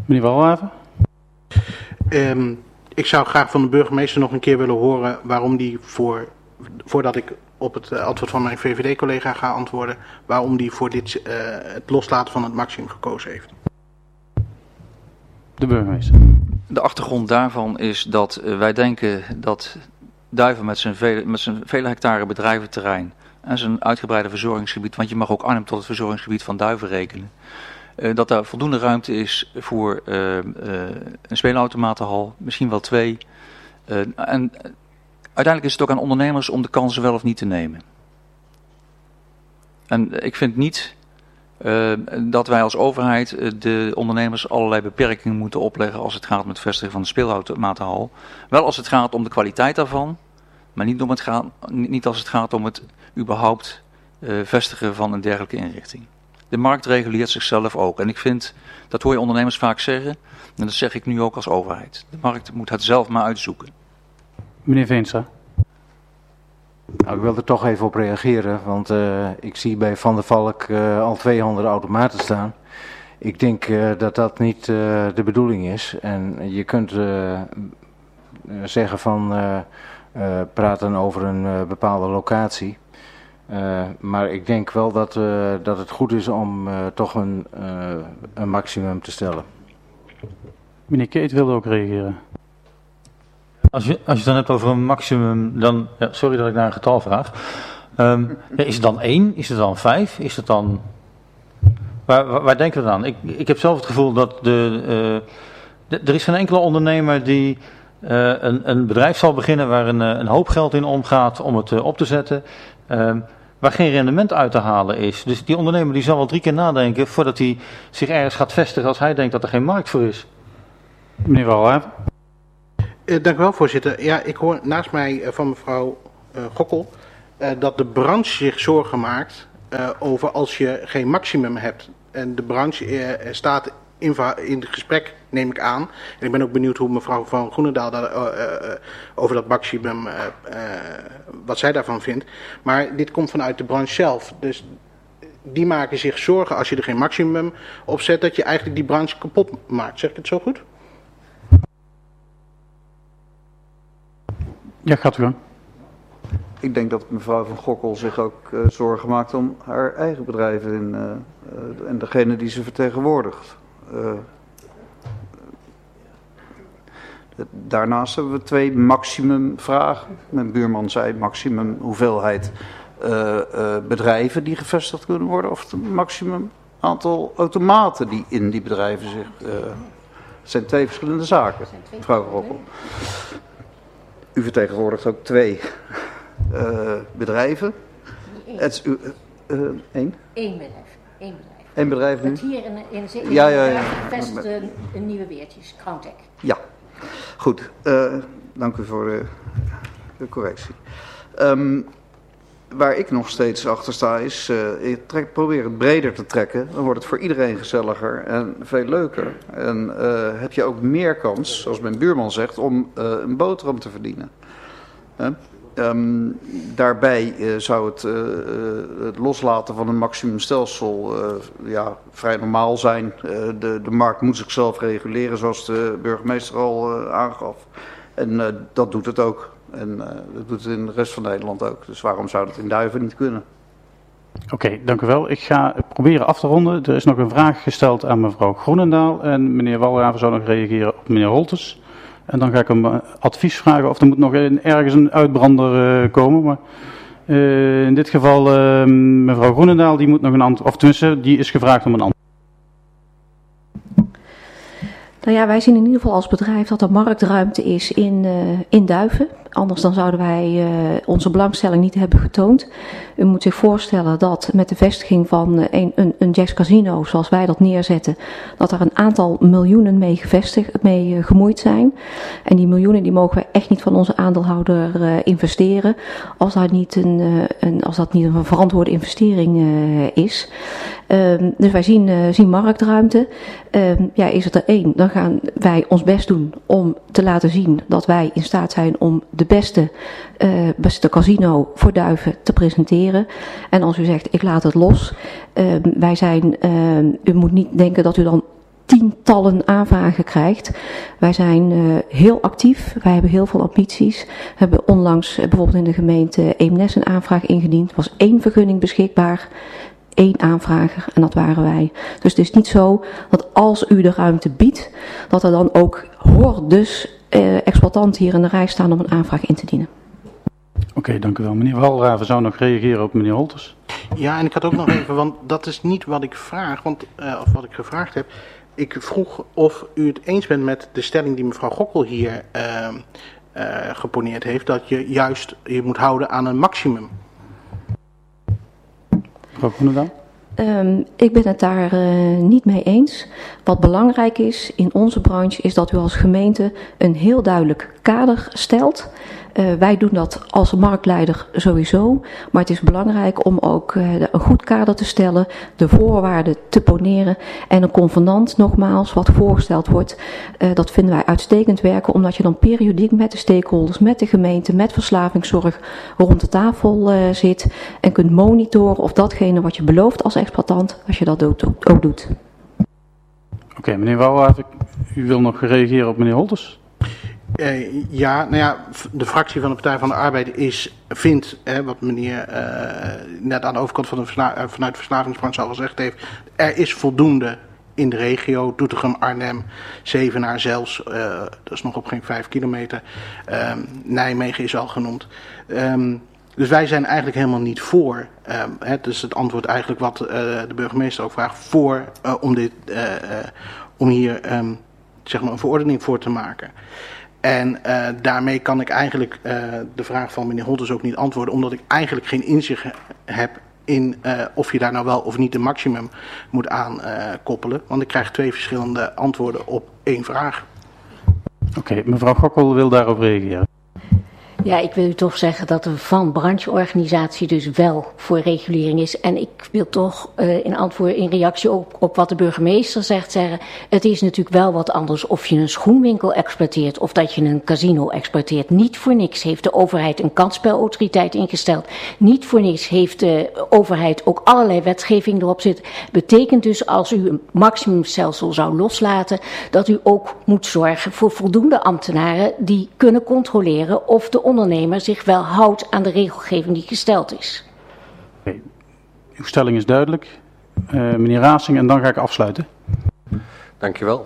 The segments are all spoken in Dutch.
Meneer Walraven? Ik zou graag van de burgemeester nog een keer willen horen waarom die voordat ik op het antwoord van mijn VVD-collega ga antwoorden, waarom die voor het loslaten van het maximum gekozen heeft. De burgemeester. De achtergrond daarvan is dat wij denken dat Duiven met zijn vele hectare bedrijventerrein en zijn uitgebreide verzorgingsgebied, want je mag ook Arnhem tot het verzorgingsgebied van Duiven rekenen, dat daar voldoende ruimte is voor een speelautomatenhal, misschien wel 2. En uiteindelijk is het ook aan ondernemers om de kansen wel of niet te nemen. En ik vind niet dat wij als overheid de ondernemers allerlei beperkingen moeten opleggen als het gaat om het vestigen van de speelautomatenhal. Wel als het gaat om de kwaliteit daarvan, maar niet als het gaat om het überhaupt vestigen van een dergelijke inrichting. De markt reguleert zichzelf ook. En ik vind, dat hoor je ondernemers vaak zeggen, en dat zeg ik nu ook als overheid. De markt moet het zelf maar uitzoeken. Meneer Veenstra. Nou, ik wil er toch even op reageren, want ik zie bij Van der Valk al 200 automaten staan. Ik denk dat dat niet de bedoeling is. En je kunt zeggen van praten over een bepaalde locatie. Maar ik denk wel dat het goed is om toch een maximum te stellen. Meneer Keet wilde ook reageren. Als je het dan hebt over een maximum, dan... Ja, sorry dat ik naar een getal vraag. Is het dan 1? Is het dan 5? Is het dan... Waar denken we dan? Ik heb zelf het gevoel dat er is geen enkele ondernemer die een bedrijf zal beginnen waar een hoop geld in omgaat om het op te zetten, waar geen rendement uit te halen is. Dus die ondernemer die zal wel 3 keer nadenken voordat hij zich ergens gaat vestigen als hij denkt dat er geen markt voor is. Meneer Walraven. Dank u wel, voorzitter. Ja, ik hoor naast mij van mevrouw Gokkel dat de branche zich zorgen maakt over als je geen maximum hebt. En de branche staat in het gesprek, neem ik aan. En ik ben ook benieuwd hoe mevrouw van Groenendaal over dat maximum, wat zij daarvan vindt. Maar dit komt vanuit de branche zelf. Dus die maken zich zorgen als je er geen maximum op zet, dat je eigenlijk die branche kapot maakt. Zeg ik het zo goed? Ja, gaat u gang. Ik denk dat mevrouw van Gokkel zich ook zorgen maakt om haar eigen bedrijven en degene die ze vertegenwoordigt. Daarnaast hebben we 2 maximum vragen. Mijn buurman zei maximum hoeveelheid bedrijven die gevestigd kunnen worden, of het maximum aantal automaten die in die bedrijven zich... Het zijn 2 verschillende zaken, mevrouw van Gokkel. U vertegenwoordigt ook 2 bedrijven. Het is 1? 1 bedrijf. 1 bedrijf nu? Het hier in ja. gevestigde Nieuwe Weertjes, Crown-Tech. Ja, goed. Dank u voor de correctie. Waar ik nog steeds achter sta is, probeer het breder te trekken. Dan wordt het voor iedereen gezelliger en veel leuker. En heb je ook meer kans, zoals mijn buurman zegt, om een boterham te verdienen. Daarbij zou het loslaten van een maximumstelsel vrij normaal zijn. De markt moet zichzelf reguleren, zoals de burgemeester al aangaf. En dat doet het ook. En dat doet het in de rest van Nederland ook. Dus waarom zou dat in Duiven niet kunnen? Oké, dank u wel. Ik ga proberen af te ronden. Er is nog een vraag gesteld aan mevrouw Groenendaal. En meneer Walraven zou nog reageren op meneer Holtes. En dan ga ik hem advies vragen of er moet nog ergens een uitbrander komen. Maar in dit geval mevrouw Groenendaal, die moet nog een antwoord, of tenminste, die is gevraagd om een antwoord. Nou ja, wij zien in ieder geval als bedrijf dat er marktruimte is in Duiven. Anders dan zouden wij onze belangstelling niet hebben getoond. U moet zich voorstellen dat met de vestiging van een Jacks Casino, zoals wij dat neerzetten, dat er een aantal miljoenen mee gemoeid zijn. En die miljoenen die mogen wij echt niet van onze aandeelhouder investeren, als dat niet een verantwoorde investering is. Dus wij zien marktruimte. Is het er 1, dan gaan wij ons best doen om te laten zien dat wij in staat zijn om de beste casino voor Duiven te presenteren. En als u zegt, ik laat het los. U moet niet denken dat u dan tientallen aanvragen krijgt. Wij zijn heel actief, wij hebben heel veel ambities. We hebben onlangs bijvoorbeeld in de gemeente Eemnes een aanvraag ingediend. Er was 1 vergunning beschikbaar, 1 aanvrager en dat waren wij. Dus het is niet zo dat als u de ruimte biedt, dat er dan ook hordes exploitanten hier in de rij staan om een aanvraag in te dienen. Oké, dank u wel. Meneer Walraven zou nog reageren op meneer Holters. Ja, en ik had ook nog even, want dat is niet wat ik vraag, of wat ik gevraagd heb. Ik vroeg of u het eens bent met de stelling die mevrouw Gokkel hier geponeerd heeft, dat je juist je moet houden aan een maximum. Mevrouw Groenendaal? Ik ben het daar niet mee eens. Wat belangrijk is in onze branche is dat u als gemeente een heel duidelijk kader stelt. Wij doen dat als marktleider sowieso, maar het is belangrijk om ook een goed kader te stellen, de voorwaarden te poneren en een convenant nogmaals wat voorgesteld wordt. Dat vinden wij uitstekend werken, omdat je dan periodiek met de stakeholders, met de gemeente, met verslavingszorg rond de tafel zit en kunt monitoren of datgene wat je belooft als exploitant, als je dat ook doet. Oké, meneer Walraven, u wil nog reageren op meneer Holters? Ja, nou ja, de fractie van de Partij van de Arbeid vindt, wat meneer net aan de overkant van vanuit de verslavingsbranche al gezegd heeft, er is voldoende in de regio, Doetinchem, Arnhem, Zevenaar zelfs, dat is nog op geen 5 kilometer, Nijmegen is al genoemd. Dus wij zijn eigenlijk helemaal niet voor, dus het antwoord eigenlijk wat de burgemeester ook vraagt, voor om hier zeg maar een verordening voor te maken. En daarmee kan ik eigenlijk de vraag van meneer Holters ook niet antwoorden, omdat ik eigenlijk geen inzicht heb in of je daar nou wel of niet een maximum moet aankoppelen. Want ik krijg 2 verschillende antwoorden op 1 vraag. Oké, mevrouw Gokkel wil daarop reageren. Ja, ik wil u toch zeggen dat er van brancheorganisatie dus wel voor regulering is. En ik wil toch in reactie op wat de burgemeester zegt zeggen, het is natuurlijk wel wat anders of je een schoenwinkel exploiteert of dat je een casino exploiteert. Niet voor niks heeft de overheid een kansspelautoriteit ingesteld. Niet voor niks heeft de overheid ook allerlei wetgeving erop zitten. Betekent dus als u een maximumstelsel zou loslaten, dat u ook moet zorgen voor voldoende ambtenaren die kunnen controleren of de ondernemer zich wel houdt aan de regelgeving die gesteld is. Okay. Uw stelling is duidelijk. Meneer Raasing, en dan ga ik afsluiten. Dankjewel.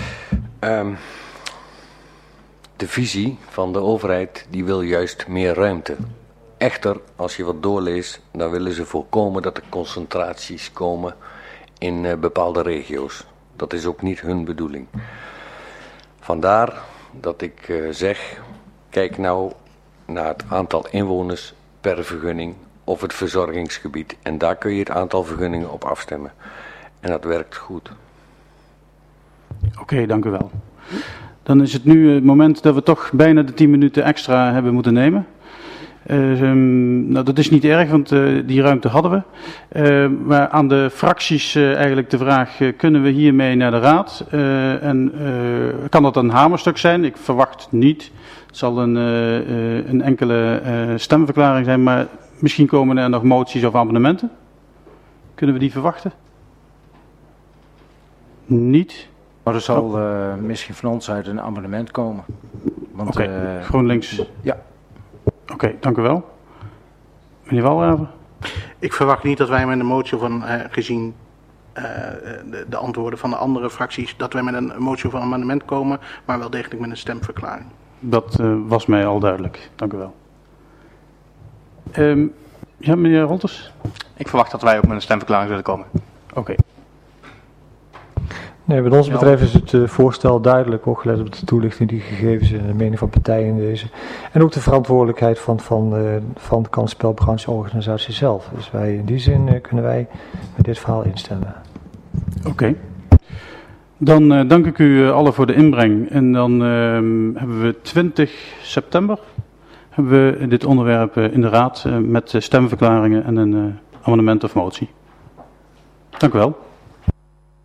De visie van de overheid die wil juist meer ruimte. Echter, als je wat doorleest, dan willen ze voorkomen dat er concentraties komen in bepaalde regio's. Dat is ook niet hun bedoeling. Vandaar dat ik zeg, kijk nou naar het aantal inwoners per vergunning of het verzorgingsgebied. En daar kun je het aantal vergunningen op afstemmen. En dat werkt goed. Oké, dank u wel. Dan is het nu het moment dat we toch bijna de 10 minuten extra hebben moeten nemen. Nou, dat is niet erg, want die ruimte hadden we. Maar aan de fracties eigenlijk de vraag, kunnen we hiermee naar de raad? Kan dat een hamerstuk zijn? Ik verwacht niet. Het zal een enkele stemverklaring zijn, maar misschien komen er nog moties of amendementen. Kunnen we die verwachten? Niet. Maar er zal misschien van ons uit een amendement komen. Oké, GroenLinks. Ja. Oké, dank u wel. Meneer Walraven. Ik verwacht niet dat wij met een motie van, gezien de antwoorden van de andere fracties, dat wij met een motie of een amendement komen, maar wel degelijk met een stemverklaring. Dat was mij al duidelijk. Dank u wel. Ja, meneer Holters? Ik verwacht dat wij ook met een stemverklaring zullen komen. Oké. Nee, wat ons betreft is het voorstel duidelijk, ook gelet op de toelichting die gegeven is en de mening van partijen in deze. En ook de verantwoordelijkheid van de kansspelbrancheorganisatie zelf. Dus in die zin kunnen wij met dit verhaal instemmen. Oké. Dan dank ik u allen voor de inbreng. En dan hebben we 20 september hebben we dit onderwerp in de raad met stemverklaringen en een amendement of motie. Dank u wel.